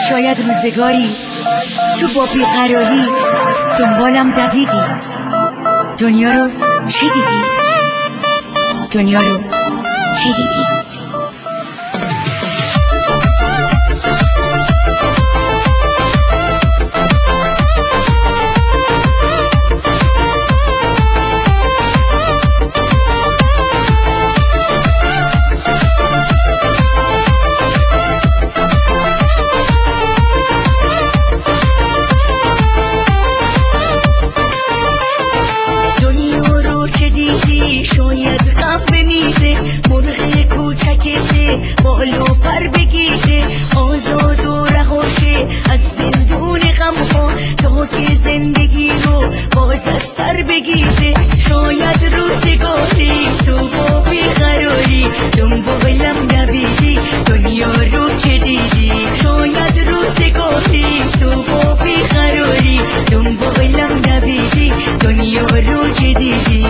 شاید روزگاری تو با بیقراری دنبالم دویدی. دنیا رو چه دیدی؟ دنیا رو چه دیدی؟ شاید غم بمیزه، مرغ کوچکته بال و پر بگیره، آزاد و رهاشه از زندون غمها تا که زندگی رو باز از سر بگیره. شاید روزگاری تو با بیقراری دنبالم دویدی. دنیا رو چه دیدی؟ شاید روزگاری تو با بیقراری دنبالم دویدی. دنیا رو چه دیدی؟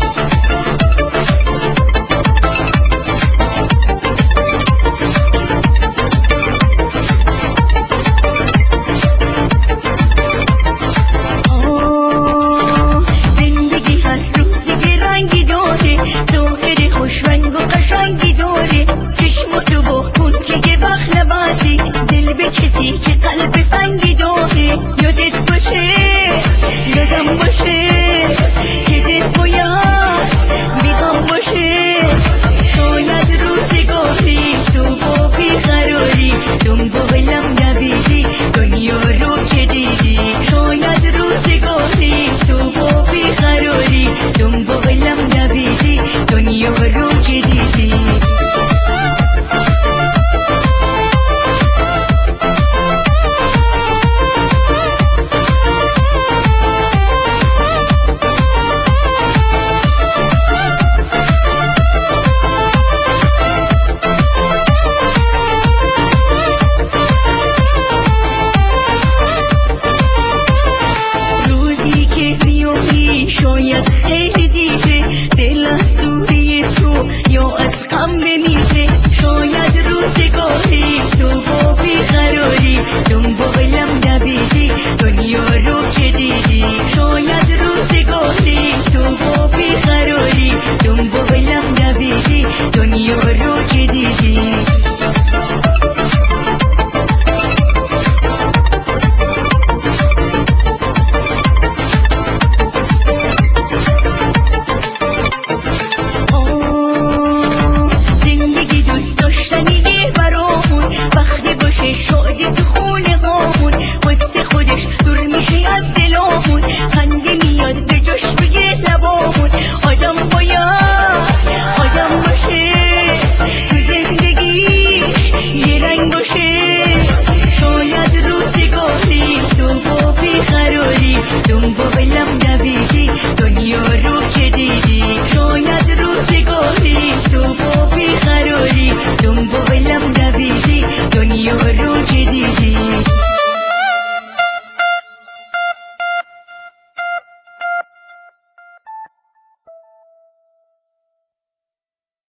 ظاهر خوشرنگ و قشنگی داره، چشماتو با پوچه وقت نبازی، دل به کسی که قلب سنگی داره. یادت باشه یادم باشه که دل باید بیغم باشه. شاید روزگاری تو با بیقراری دنبالم دویدی. دنیا رو چه دیدی؟ شاید روزگاری تو با بیقراری دنبالم دویدی. دنیا رو چه دیدی؟ روزی که میایی شاید خیلی دیره، دل از دوری تو یا از غم بمیره. شاید روزگاری تو با بیقراری دنبالم دویدی. دنیا رو چه دیدی؟ شاید روزگاری تو با بیقراری دنبالم دویدی. دنیا رو چه دیدی؟ زندگی دوست داشتنیه برامون، وقتی باشه شادی تو خونه هامون، واسه خودش دور میشه از دلامون، خنده میاد به جاش بگه لبامون. آدم باشه تو زندگیش یه رنگ باشه. شاید روزگاری تو با بیقراری دنبالم